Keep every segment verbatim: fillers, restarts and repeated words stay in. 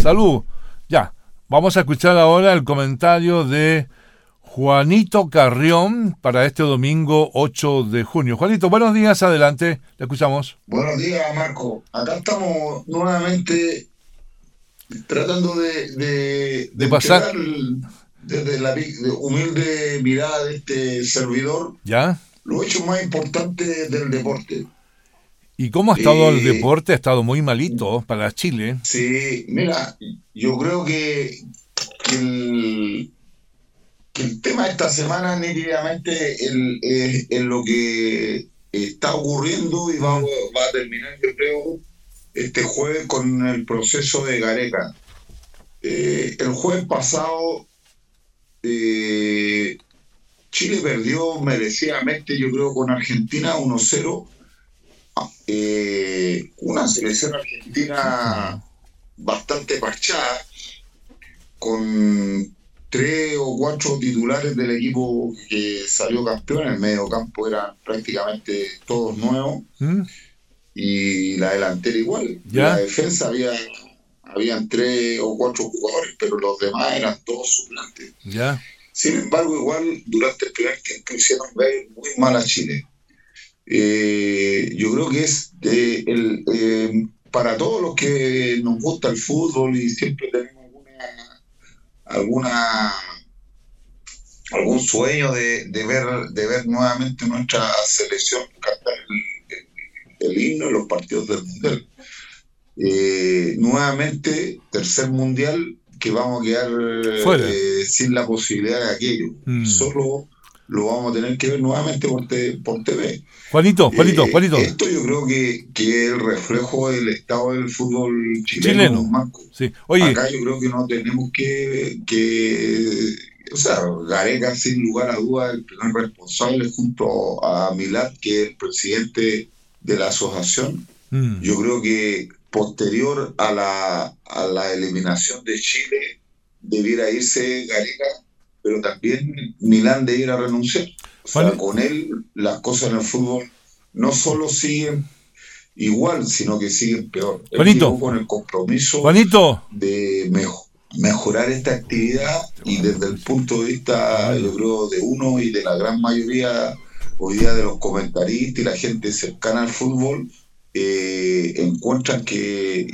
Salud. Ya, vamos a escuchar ahora el comentario de Juanito Carrión para este domingo ocho de junio. Juanito, buenos días, adelante, le escuchamos. Buenos días, Marco. Acá estamos nuevamente tratando de, de, De de pasar, entregar desde la vi- de humilde mirada de este servidor ¿ya? los hechos más importantes del deporte. ¿Y cómo ha estado el Eh, deporte? Ha estado muy malito para Chile. sí, mira, yo creo que, que el, que el tema de esta semana nítidamente el- es, es lo que está ocurriendo y va, Mm, va a terminar, yo creo, este jueves con el proceso de Gareca. Eh, el jueves pasado eh, Chile perdió merecidamente, yo creo, con Argentina uno cero. Eh, una selección argentina bastante parchada, con tres o cuatro titulares del equipo que salió campeón. En el medio campo eran prácticamente todos nuevos mm, y la delantera igual. La ¿Ya? defensa había habían tres o cuatro jugadores, pero los demás eran todos suplentes. ¿Ya? Sin embargo, igual durante el primer tiempo hicieron ver muy mal a Chile. Eh, yo creo que es de el, eh, para todos los que nos gusta el fútbol y siempre tenemos alguna, alguna algún sueño de, de ver de ver nuevamente nuestra selección cantar el, el, el himno en los partidos del mundial. Eh, nuevamente, tercer mundial que vamos a quedar Fuera. eh, sin la posibilidad de aquello. Mm. Solo lo vamos a tener que ver nuevamente por, te, por T V. Juanito, Juanito, Eh, Juanito. esto yo creo que, que es el reflejo del estado del fútbol chileno, Chileno. Marco. Sí. Oye, Acá yo creo que no tenemos que, que o sea, Gareca sin lugar a dudas el primer responsable junto a Milad, que es el presidente de la asociación. mm, Yo creo que posterior a la, a la eliminación de Chile debiera irse Gareca, pero también Milán debiera renunciar. O sea, Juan- con él las cosas en el fútbol no solo siguen igual, sino que siguen peor. Él Juanito, llegó con el compromiso Juanito. de mejo- mejorar esta actividad y desde el punto de vista, yo creo, de uno y de la gran mayoría hoy día de los comentaristas y la gente cercana al fútbol, eh, encuentran que,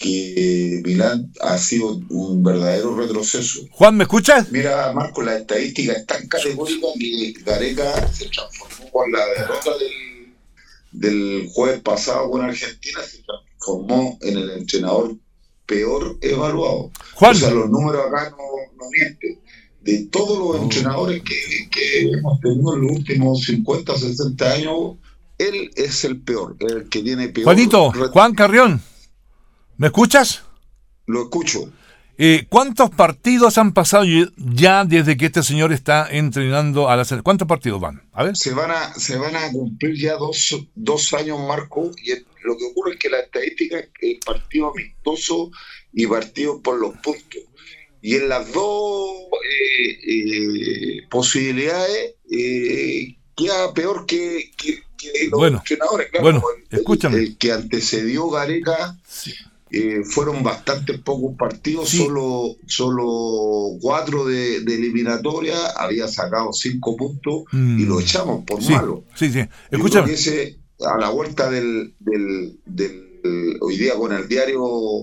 que Milán ha sido un verdadero retroceso. Juan, ¿me escuchas? Mira, Marco, la estadística es tan categórica que Gareca se transformó con la derrota del, del jueves pasado con Argentina, se transformó en el entrenador peor evaluado. Juan. O sea, los números acá no, no mienten. De todos los Oh. entrenadores que, que hemos tenido en los últimos cincuenta, sesenta años, él es el peor, el que tiene peor. Juanito, Re- Juan Carrión, ¿me escuchas? Lo escucho. Eh, ¿Cuántos partidos han pasado ya desde que este señor está entrenando a la selección? ¿Cuántos partidos van? A ver. Se van a, se van a cumplir ya dos, dos años, Marco, y el- lo que ocurre es que la estadística es que el partido amistoso y partido por los puntos. Y en las dos eh, eh, posibilidades eh, queda peor que, que, que los Bueno, entrenadores. Claro, bueno, el, el- escúchame. el que antecedió Gareca Sí. eh, fueron bastante pocos partidos, Sí. solo, solo cuatro de, de eliminatoria, había sacado cinco puntos y lo Mm, echamos por sí, malo. sí, sí. Yo creo Escúchame. que ese, a la vuelta del, del, del hoy día con el diario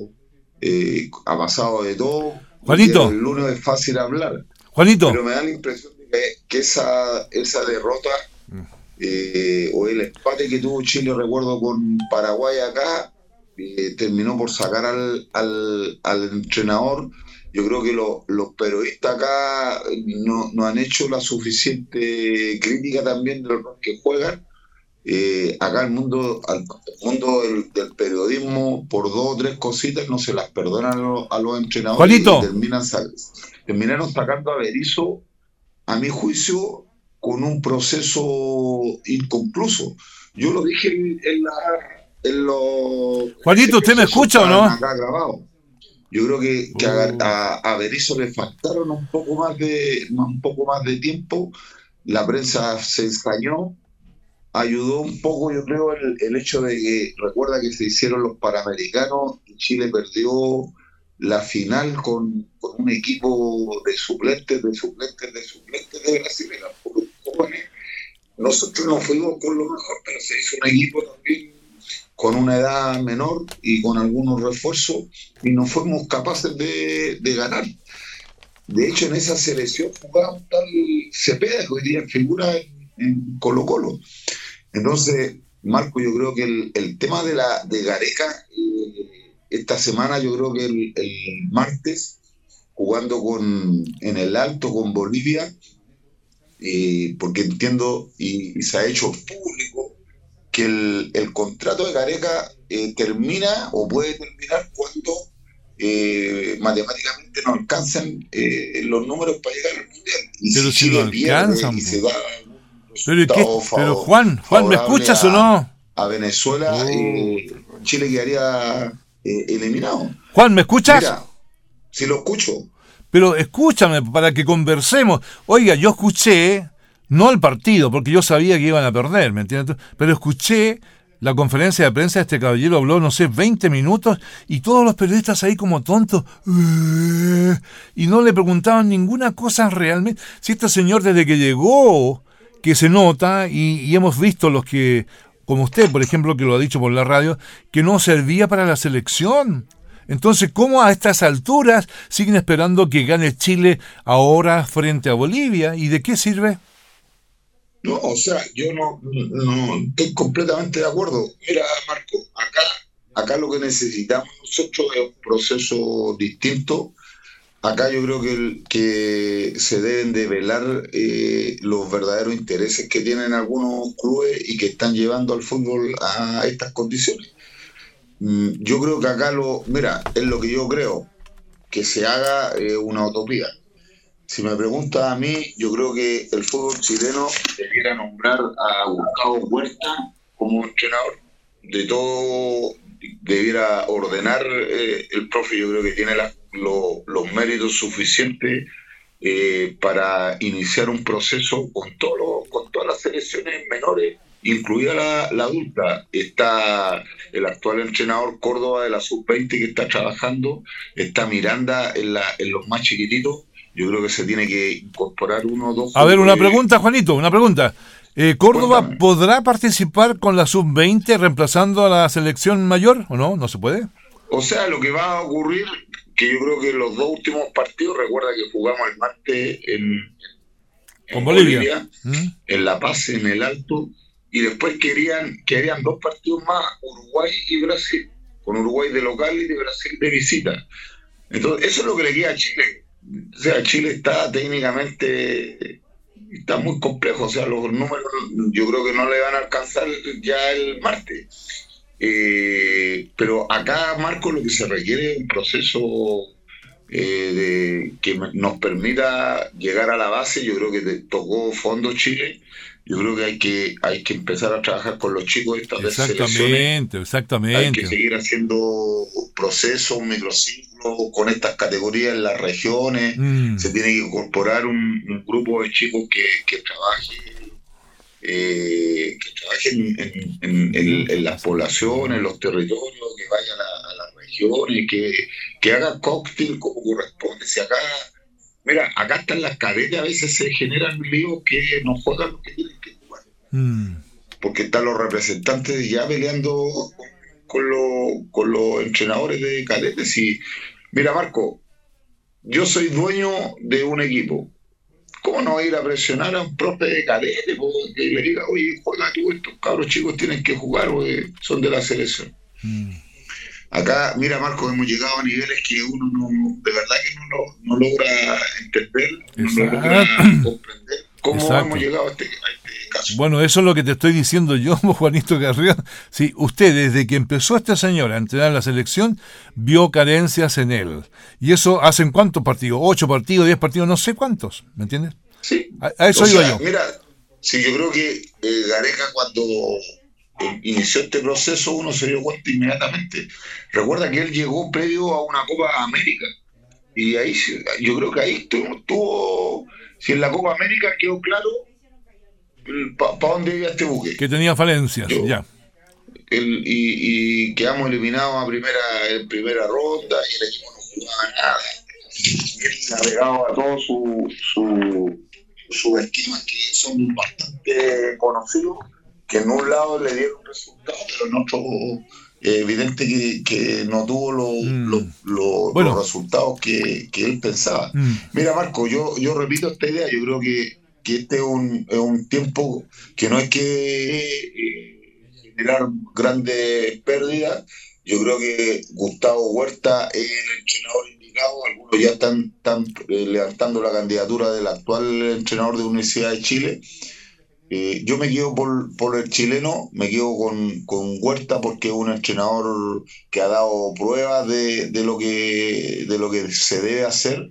eh, ha pasado de todo. Juanito. El lunes es fácil hablar, Juanito. pero me da la impresión de que, que esa, esa derrota eh, o el empate que tuvo Chile, recuerdo, con Paraguay acá, eh, terminó por sacar al, al, al entrenador. Yo creo que lo, los periodistas acá no, no han hecho la suficiente crítica también del rol que juegan. Eh, acá el mundo, al el mundo del, del periodismo, por dos o tres cositas no se las perdonan a los, a los entrenadores. Juanito. Y terminan sa- terminaron sacando a Berizzo, a mi juicio, con un proceso inconcluso. Yo lo dije en, en la en los Juanito, ¿usted me escucha o no? acá grabado. Yo creo que, que a, a, a Berizzo le faltaron un poco más de un poco más de tiempo. La prensa se ensañó, ayudó un poco, yo creo, el, el hecho de que recuerda que se hicieron los Panamericanos y Chile perdió la final con, con un equipo de suplentes, de suplentes, de suplentes de Brasil, eran puros jóvenes. Nosotros nos fuimos con lo mejor, pero se hizo un equipo también con una edad menor y con algunos refuerzos, y no fuimos capaces de, de ganar. De hecho, en esa selección jugaba un tal Cepeda, que hoy día figura en, en Colo-Colo. Entonces, Marco, yo creo que el, el tema de la de Gareca, eh, esta semana, yo creo que el, el martes, jugando con en el Alto con Bolivia, eh, porque entiendo, y, y se ha hecho público, que el, el contrato de Gareca eh, termina o puede terminar cuando eh, matemáticamente no alcanzan eh, los números para llegar al Mundial. Y pero si si Chile no pierde alcanzan, y se da pero, ¿qué? favor, pero Juan, Juan, ¿me escuchas a, o no? A Venezuela, oh. eh, Chile quedaría eh, eliminado. Juan, ¿me escuchas? Mira, si lo escucho. Pero escúchame para que conversemos. Oiga, yo escuché, no el partido, porque yo sabía que iban a perder, ¿me entiendes? Pero escuché la conferencia de prensa, este caballero habló, no sé, veinte minutos, y todos los periodistas ahí como tontos, y no le preguntaban ninguna cosa realmente. Si este señor desde que llegó, que se nota, y, y hemos visto los que, como usted, por ejemplo, que lo ha dicho por la radio, que no servía para la selección. Entonces, ¿cómo a estas alturas siguen esperando que gane Chile ahora frente a Bolivia? ¿Y de qué sirve? No, o sea, yo no, no estoy completamente de acuerdo. Mira, Marco, acá, acá lo que necesitamos nosotros es un proceso distinto. Acá yo creo que, el, que se deben de velar eh, los verdaderos intereses que tienen algunos clubes y que están llevando al fútbol a estas condiciones. Mm, yo creo que acá lo, mira, es lo que yo creo, que se haga eh, una utopía. Si me preguntas a mí, yo creo que el fútbol chileno debiera nombrar a Gustavo Huerta como entrenador. De todo, debiera ordenar eh, el profe. Yo creo que tiene la, lo, los méritos suficientes eh, para iniciar un proceso con, todo lo, con todas las selecciones menores, incluida la, la adulta. Está el actual entrenador Córdoba de la sub veinte que está trabajando, está Miranda en, la, en los más chiquititos. Yo creo que se tiene que incorporar uno o dos. A ver, una pregunta, Juanito, una pregunta. Eh, ¿Córdoba Cuéntame. podrá participar con la sub veinte reemplazando a la selección mayor o no? ¿No se puede? O sea, lo que va a ocurrir, que yo creo que los dos últimos partidos, recuerda que jugamos el martes en, en con Bolivia, Bolivia ¿Mm? en La Paz, en el Alto, y después querían, querían dos partidos más, Uruguay y Brasil, con Uruguay de local y de Brasil de visita. Entonces, eso es lo que le queda a Chile. O sea, Chile está técnicamente, está muy complejo, o sea, los números yo creo que no le van a alcanzar ya el martes. Eh, pero acá, Marco, lo que se requiere es un proceso eh, de, que nos permita llegar a la base. Yo creo que te tocó fondo Chile. Yo creo que hay que hay que empezar a trabajar con los chicos de estas Exactamente, exactamente. Hay que seguir haciendo procesos, microciclos con estas categorías en las regiones. Mm. Se tiene que incorporar un, un grupo de chicos que, que trabaje eh, que trabajen en, en, en, en las poblaciones, en los territorios, que vayan a, a las regiones, que, que hagan cóctel como corresponde. Si acá Mira, acá están las cadetes, a veces se generan líos que no juegan lo que tienen que jugar. Mm. Porque están los representantes ya peleando con, con, lo, con los entrenadores de cadetes. Y mira, Marco, yo soy dueño de un equipo. ¿Cómo no voy a ir a presionar a un profe de cadete? Que le diga, oye, juega tú, estos cabros chicos tienen que jugar, porque son de la selección. Mm. Acá, mira, Marco, hemos llegado a niveles que uno no, de verdad que no, lo, no logra entender, no logra comprender cómo Exacto. hemos llegado a este, a este caso. Bueno, eso es lo que te estoy diciendo yo, Juanito Carrión. Sí, usted, desde que empezó este señor a entrenar la selección, vio carencias en él. Y eso, ¿hacen cuántos partidos? ¿Ocho partidos, diez partidos? No sé cuántos, ¿me entiendes? Sí. A, a eso o iba sea, yo. Mira, sí, yo creo que eh, Gareca cuando inició este proceso uno se dio cuenta inmediatamente. Recuerda que él llegó previo a una Copa América y ahí yo creo que ahí estuvo, tuvo, si en la Copa América quedó claro para pa dónde iba este buque, que tenía falencias. Yo, ya el, y, y quedamos eliminados a primera en primera ronda y el equipo no jugaba nada. Y él navegaba a todos sus su, su esquemas que son bastante conocidos, que en un lado le dieron resultados, pero en otro eh, evidente que, que no tuvo lo, Mm. lo, lo, Bueno. los resultados que, que él pensaba. Mm. Mira, Marco, yo, yo repito esta idea, yo creo que, que este es un, es un tiempo que no hay que eh, generar grandes pérdidas. Yo creo que Gustavo Huerta es el entrenador indicado, algunos ya están, están eh, levantando la candidatura del actual entrenador de Universidad de Chile. Eh, yo me quedo por, por el chileno, me quedo con, con Huerta porque es un entrenador que ha dado pruebas de, de, lo, que, de lo que se debe hacer.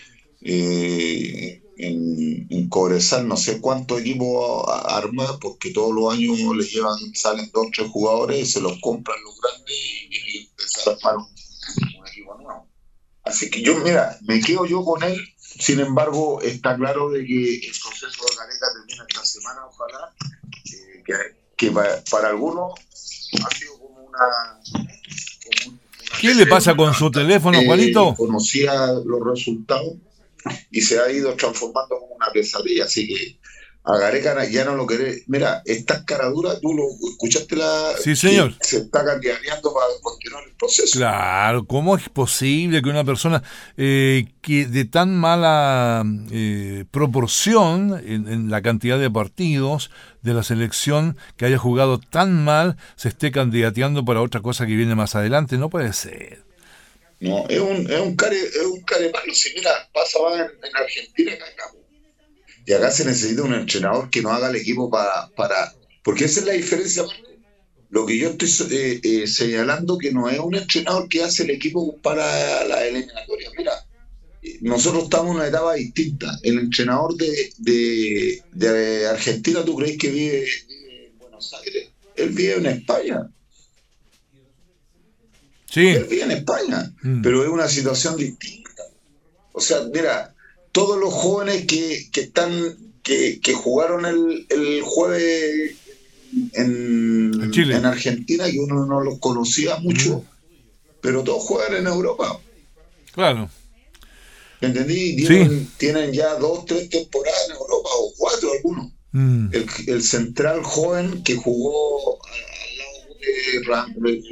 Eh, en, en Cobresal no sé cuántos equipos a- arma, porque todos los años le llevan, salen dos o tres jugadores y se los compran los grandes y tiene que empezar a armar un, un equipo nuevo. Así que yo, mira, me quedo yo con él. Sin embargo, está claro de que el proceso de Gareca termina esta semana, ojalá, eh, que, que para, para algunos ha sido como una... Como una ¿Qué le pasa con su teléfono, eh, Juanito? conocía los resultados y se ha ido transformando como una pesadilla, así que a Gareca ya no lo querés. Mira, esta caradura, tú lo escuchaste, la Sí, señor. que se está candidateando para continuar el proceso. Claro, ¿cómo es posible que una persona eh, que de tan mala eh, proporción en, en la cantidad de partidos de la selección, que haya jugado tan mal, se esté candidateando para otra cosa que viene más adelante? No puede ser. No, es un, es un care, es un carepalo. Si mira, pasa más en, en Argentina que acá. Y acá se necesita un entrenador que no haga el equipo para, para... Porque esa es la diferencia, Marco. Lo que yo estoy eh, eh, señalando que no es un entrenador que hace el equipo para la eliminatoria. Mira, eh, nosotros estamos en una etapa distinta. El entrenador de, de, de Argentina, ¿tú crees que vive, vive en Buenos Aires? Él vive en España. Sí. Él vive en España, Mm. pero es una situación distinta. O sea, mira, todos los jóvenes que, que están que, que jugaron el, el jueves en, En Chile. en Argentina, que uno no los conocía mucho, Mm. pero todos juegan en Europa. Claro. ¿Entendí? Sí. Tienen, tienen ya dos, tres temporadas en Europa, o cuatro algunos. Mm. El, el central joven que jugó al lado de Ram, Romero,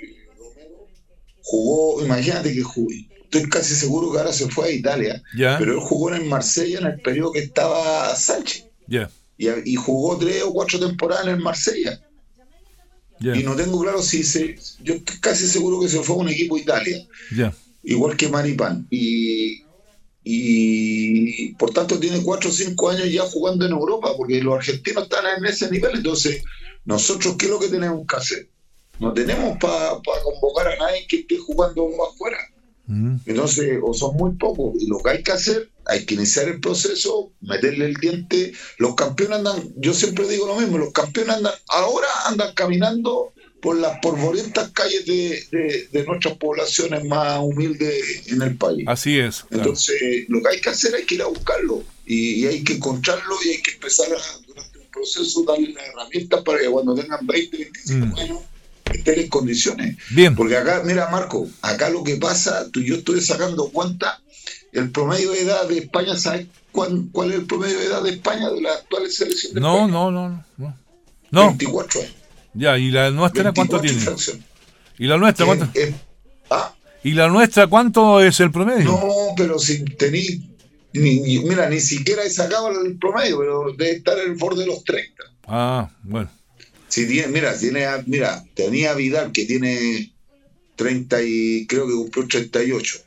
jugó, imagínate que jugó, estoy casi seguro que ahora se fue a Italia, Ya, pero él jugó en Marsella en el periodo que estaba Sánchez. ya, Y, y jugó tres o cuatro temporadas en el Marsella. ya, Y no tengo claro si se. Yo estoy casi seguro que se fue a un equipo de Italia, ya. igual que Maripán. Y, y por tanto tiene cuatro o cinco años ya jugando en Europa, porque los argentinos están en ese nivel. Entonces, nosotros, ¿qué es lo que tenemos que hacer? No tenemos para pa convocar a nadie que esté jugando más fuera. Mm. Entonces, o son muy pocos. Y lo que hay que hacer, hay que iniciar el proceso, meterle el diente. Los campeones andan, yo siempre digo lo mismo, los campeones andan, ahora andan caminando por las polvorientas calles de, de, de nuestras poblaciones más humildes en el país. Así es. Claro. Entonces, lo que hay que hacer hay que ir a buscarlo. Y, y hay que encontrarlo y hay que empezar a, durante un proceso, darle las herramientas para que cuando tengan veinte, veinticinco Mm. años estén en condiciones. Bien. Porque acá, mira, Marco, acá lo que pasa, tú, yo estoy sacando cuenta, el promedio de edad de España, ¿sabes cuál, cuál es el promedio de edad de España, de la actual selección de No, España? no, no, no. No. veinticuatro años. Ya, ¿y la nuestra cuánto veinticuatro tiene? fracción. ¿Y la nuestra cuánto? Eh, eh, ah, ¿Y la nuestra cuánto es el promedio? no, pero si tení, ni, ni- mira, ni siquiera he sacado el promedio, pero debe estar en el borde de los treinta. Ah, bueno. Si tiene, mira, tiene, a- mira, tenía a Vidal que tiene treinta y creo que cumplió treinta y ocho.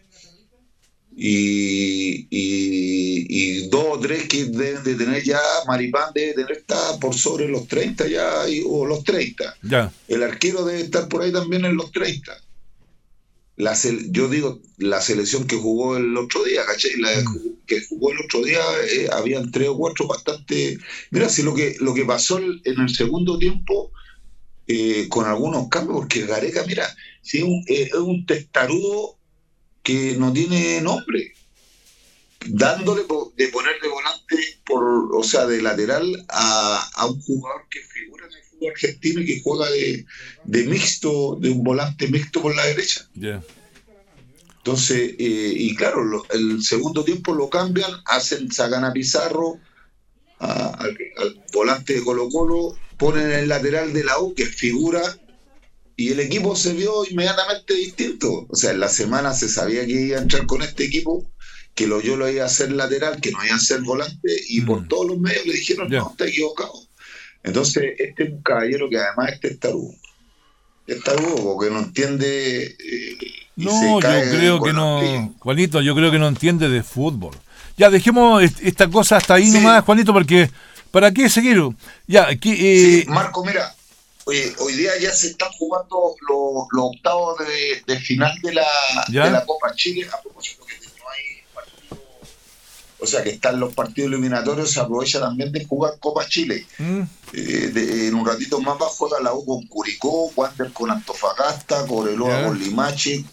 Y, y, y dos o tres que deben de tener ya, Maripán debe tener, está por sobre los treinta ya, y- o los treinta. Ya. El arquero debe estar por ahí también en los treinta. La sele- yo digo, la selección que jugó el otro día, ¿cachai? La Mm. que jugó el otro día, eh, habían tres o cuatro bastante... Mira, si lo que, lo que pasó el- en el segundo tiempo, eh, con algunos cambios, porque Gareca, mira, si es un, eh, es un testarudo que no tiene nombre, dándole po- de poner de volante, por, o sea, de lateral a, a un jugador que figura en el fútbol argentino y que juega de, de mixto, de un volante mixto por la derecha. Ya. Entonces, eh, y claro, lo, el segundo tiempo lo cambian, hacen, sacan a Pizarro, a, al, al volante de Colo-Colo, ponen el lateral de la U, que es figura, y el equipo se vio inmediatamente distinto. O sea, en la semana se sabía que iba a entrar con este equipo, que lo yo lo iba a hacer lateral, que no iba a ser volante, y mm. por todos los medios le dijeron, yeah. no, está equivocado. Entonces, este es un caballero que además este es tarugo. Es tarugo, porque no entiende... Eh, no, yo creo que no... Juanito, yo creo que no entiende de fútbol. Ya, dejemos esta cosa hasta ahí sí. nomás, Juanito, porque ¿para qué seguir? Ya, aquí, eh... sí, Marco, mira, hoy, hoy día ya se están jugando los, los octavos de, de final de la, de la Copa Chile, a propósito que no hay partido, o sea que están los partidos eliminatorios, se aprovecha también de jugar Copa Chile. Mm. Eh, de, en un ratito más bajo da la U con Curicó, Wander con Antofagasta, Cobreloa yeah. con Limache,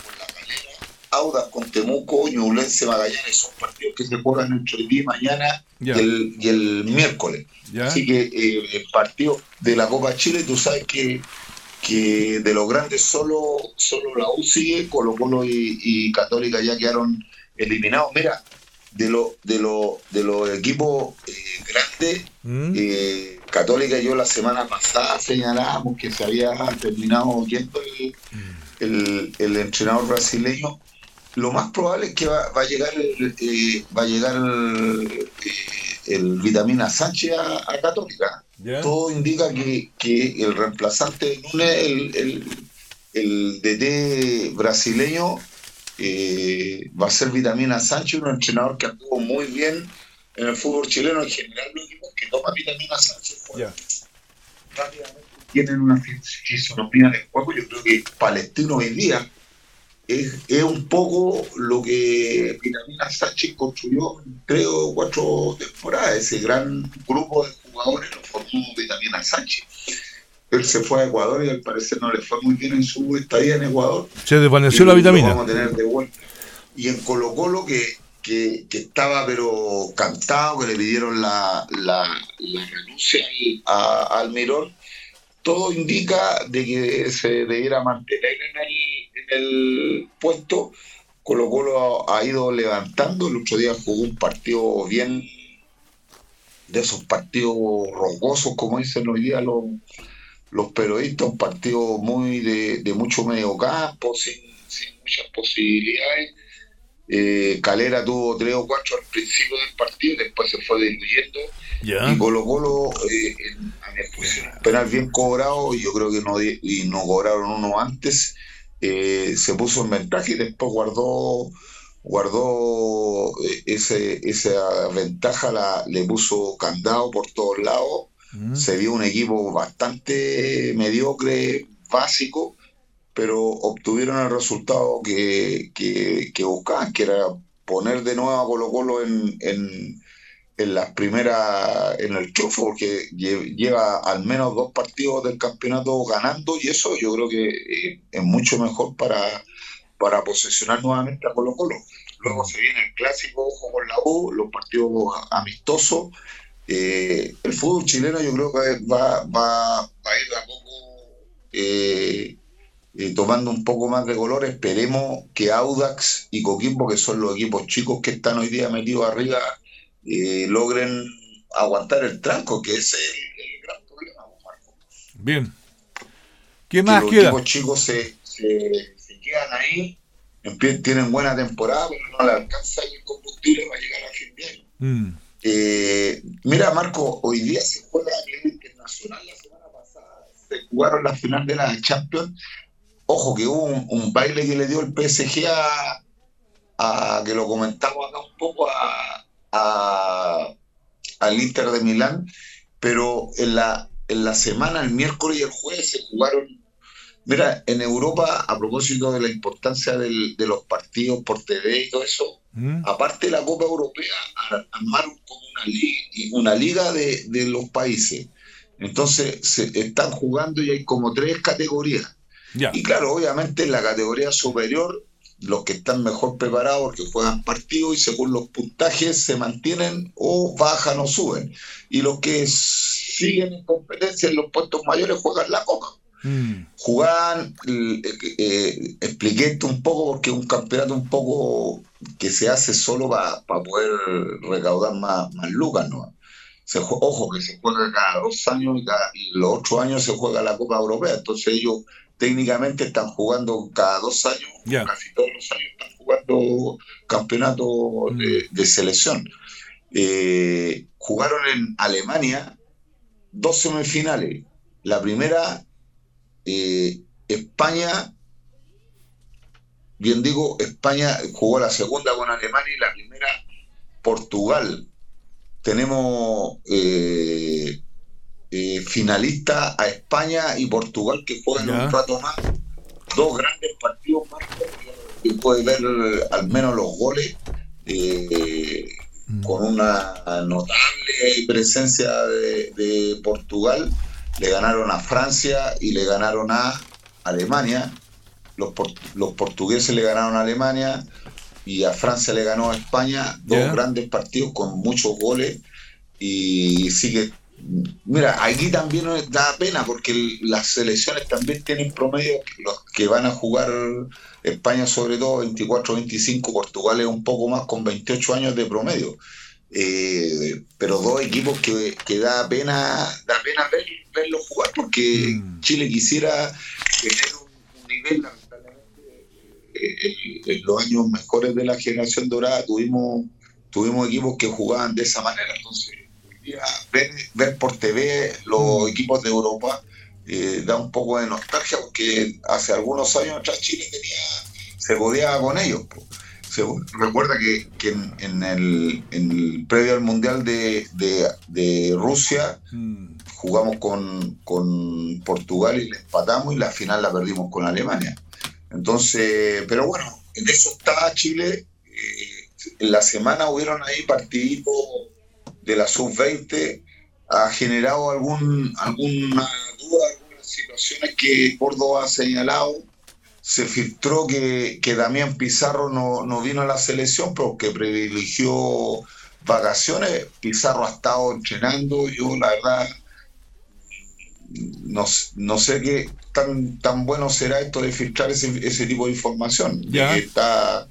Audax con Temuco, Ñublense, Magallanes, son partidos que se juegan entre el día y mañana yeah. y, el, y el miércoles. Yeah. Así que eh, el partido de la Copa Chile, tú sabes que, que de los grandes solo, solo la U sigue, Colo-Colo y, y Católica ya quedaron eliminados. Mira, de los de lo, de los equipos eh, grandes, mm. eh, Católica y yo la semana pasada señalábamos que se había terminado yendo el, el, el entrenador brasileño. Lo más probable es que va, va a llegar el, eh, va a llegar el, eh, el Vitamina Sánchez a, a Católica. Yeah. Todo indica que, que el reemplazante de Núñez, el, el, el D T brasileño, eh, va a ser Vitamina Sánchez, un entrenador que actuó muy bien en el fútbol chileno. En general, los equipos que toman Vitamina Sánchez yeah. rápidamente tienen una fisonomía de juego. Yo creo que Palestino hoy día Es, es un poco lo que Vitamina Sánchez construyó en tres o cuatro temporadas. Ese gran grupo de jugadores lo formó Vitamina Sánchez. Él se fue a Ecuador y al parecer no le fue muy bien en su estadía en Ecuador. Se desvaneció la vitamina. Lo vamos a tener de vuelta. Y en Colo-Colo, que, que, que estaba pero cantado, que le pidieron la, la, la renuncia a, a Almirón, todo indica de que se debiera mantener en el, en el puesto. Colo-Colo ha, ha ido levantando. El otro día jugó un partido bien, de esos partidos rocosos, como dicen hoy día los, los periodistas, un partido muy de, de mucho medio campo, sin, sin muchas posibilidades. Eh, Calera tuvo tres o cuatro al principio del partido, después se fue diluyendo. Yeah. Y Colo-Colo eh, en, en el penal bien cobrado, y yo creo que no, y no cobraron uno antes, eh, se puso en ventaja y después guardó guardó ese, esa ventaja, la, le puso candado por todos lados. Mm. Se vio un equipo bastante mediocre, básico, pero obtuvieron el resultado que, que, que buscaban, que era poner de nuevo a Colo-Colo en, en, en las primeras, en el chufo, porque lleva al menos dos partidos del campeonato ganando, y eso yo creo que eh, es mucho mejor para, para posesionar nuevamente a Colo-Colo. Luego se viene el clásico, ojo con la U, los partidos amistosos. Eh, el fútbol chileno yo creo que va, va, va a ir de a poco eh, eh, tomando un poco más de color. Esperemos que Audax y Coquimbo, que son los equipos chicos que están hoy día metidos arriba, eh, logren aguantar el tranco, que es el, el gran problema, Marco. Bien. ¿Qué más que queda? Los equipos chicos se, se, se quedan ahí, tienen buena temporada, pero no le alcanza el combustible para llegar a fin de año. Mm. Eh, mira, Marco, hoy día se juega a nivel internacional. La semana pasada se jugaron la final de la Champions. Ojo que hubo un, un baile que le dio el P S G a, a que lo comentamos acá un poco, a, a al Inter de Milán, pero en la, en la semana, el miércoles y el jueves se jugaron. Mira, en Europa, a propósito de la importancia del, de los partidos por T V y todo eso, mm. aparte de la Copa Europea, armaron como una liga, una liga de, de los países. Entonces, se están jugando y hay como tres categorías. Yeah. Y claro, obviamente en la categoría superior, los que están mejor preparados porque juegan partidos y según los puntajes se mantienen o bajan o suben. Y los que siguen en competencia en los puestos mayores juegan la Copa. Mm. Jugaban, eh, eh, expliqué esto un poco porque es un campeonato un poco que se hace solo para pa poder recaudar más, más lucas, ¿no? Se, ojo, que se juega cada dos años y, cada, y los ocho años se juega la Copa Europea, entonces ellos técnicamente están jugando cada dos años, Yeah. casi todos los años están jugando campeonatos Mm. de, de selección. Eh, jugaron en Alemania dos semifinales. La primera, eh, España, bien digo, España jugó la segunda con Alemania y la primera, Portugal. Tenemos eh, eh, finalista a España y Portugal que juegan Ya. un rato más. Dos grandes partidos, Marco, que puede ver al menos los goles. Eh, con una notable presencia de, de Portugal. Le ganaron a Francia y le ganaron a Alemania. Los, por, los portugueses le ganaron a Alemania y a Francia le ganó a España. Dos Yeah. grandes partidos con muchos goles. Y sí que, mira, aquí también da pena porque las selecciones también tienen promedio, los que van a jugar España sobre todo veinticuatro veinticinco, Portugal es un poco más con veintiocho años de promedio. Eh, pero dos equipos que, que da pena da pena ver, verlos jugar porque Mm. Chile quisiera tener un, un nivel, lamentablemente eh, en, en los años mejores de la generación dorada tuvimos tuvimos equipos que jugaban de esa manera, entonces ver, ver por T V los Mm. equipos de Europa eh, da un poco de nostalgia porque hace algunos años atrás Chile tenía, se podía con ellos, po. Se, recuerda que, que en, en, el, en el previo al Mundial de, de, de Rusia Mm. jugamos con, con Portugal y le empatamos y la final la perdimos con Alemania. Entonces, pero bueno, en eso está Chile. Eh, en la semana hubieron ahí partiditos de la sub veinte, ha generado algún, alguna duda, algunas situaciones que Córdoba ha señalado. Se filtró que, que Damián Pizarro no, no vino a la selección porque privilegió vacaciones. Pizarro ha estado entrenando. Yo, la verdad, no, no sé qué tan, tan bueno será esto de filtrar ese, ese tipo de información. Ya. Está,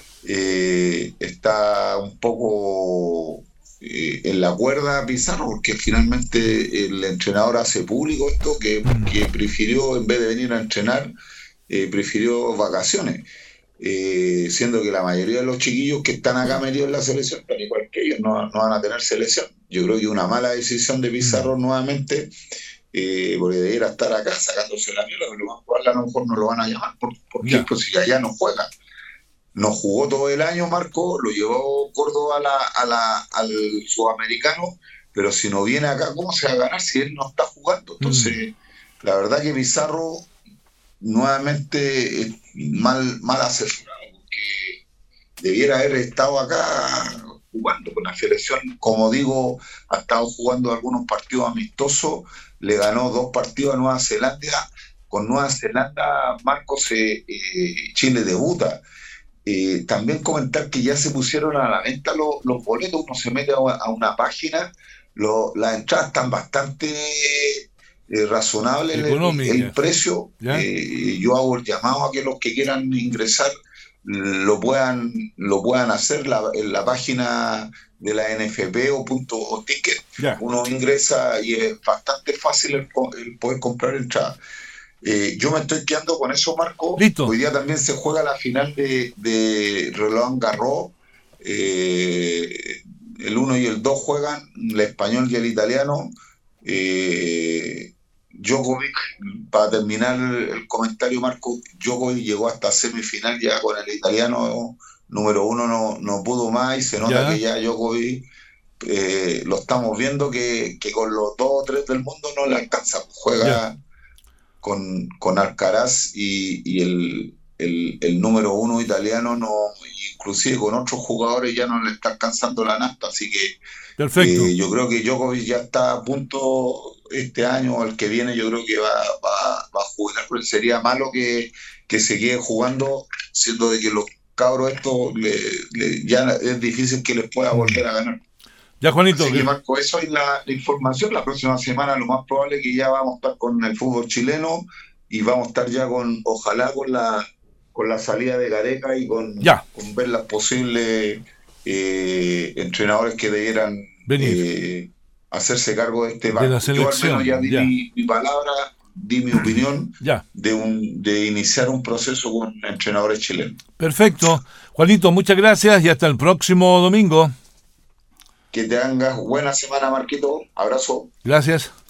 eh, está un poco eh, en la cuerda Pizarro porque finalmente el entrenador hace público esto, que, que prefirió, en vez de venir a entrenar, Eh, prefirió vacaciones, eh, siendo que la mayoría de los chiquillos que están acá metidos en la selección están igual que ellos, no, no van a tener selección. Yo creo que una mala decisión de Pizarro mm. nuevamente, eh, porque debiera estar acá sacándose la mierda, pero lo más probable a lo mejor no lo van a llamar, ¿por, por qué? Pues si allá no juega. No jugó todo el año, Marco, lo llevó Córdoba a la, a la, al sudamericano, pero si no viene acá, ¿cómo se va a ganar si él no está jugando? Entonces, mm. la verdad que Pizarro nuevamente mal, mal asesorado, porque debiera haber estado acá jugando con la selección. Como digo, ha estado jugando algunos partidos amistosos, le ganó dos partidos a Nueva Zelanda. Con Nueva Zelanda, Marcos, eh, eh, Chile debuta. Eh, también comentar que ya se pusieron a la venta los, los boletos. Uno se mete a, a una página, lo, las entradas están bastante Eh, razonable el, el precio. Eh, yo hago el llamado a que los que quieran ingresar lo puedan lo puedan hacer la, en la página de la N F P o punto o ticket. Yeah. Uno ingresa y es bastante fácil el, el poder comprar entrada. Eh, yo me estoy quedando con eso, Marco. Listo. Hoy día también se juega la final de, de Roland Garros. Eh, el uno y el dos juegan, el español y el italiano. Eh, Djokovic, para terminar el comentario, Marco, Djokovic llegó hasta semifinal ya con el italiano número uno, no, no pudo más y se nota ya. que ya Djokovic eh, lo estamos viendo que, que con los dos o tres del mundo no le alcanza, juega ya. con, con Alcaraz y, y el, el, el número uno italiano, no, inclusive con otros jugadores ya no le está alcanzando la nafta, así que perfecto. Eh, yo creo que Djokovic ya está a punto este año o el que viene, yo creo que va, va, va a jugar, pero sería malo que, que se quede jugando, siendo de que los cabros estos le, le, ya es difícil que les pueda volver a ganar. Ya, Juanito. Así que, Marco, eso es la, la información. La próxima semana lo más probable es que ya vamos a estar con el fútbol chileno y vamos a estar ya con, ojalá con la con la salida de Gareca y con, ya. con ver las posibles eh, entrenadores que debieran eh, hacerse cargo de este barco. De la selección. Yo al menos ya di ya. Mi, mi palabra, di mi opinión ya. de un de iniciar un proceso con entrenadores chilenos. Perfecto. Juanito, muchas gracias y hasta el próximo domingo. Que tengas buena semana, Marquito. Abrazo. Gracias.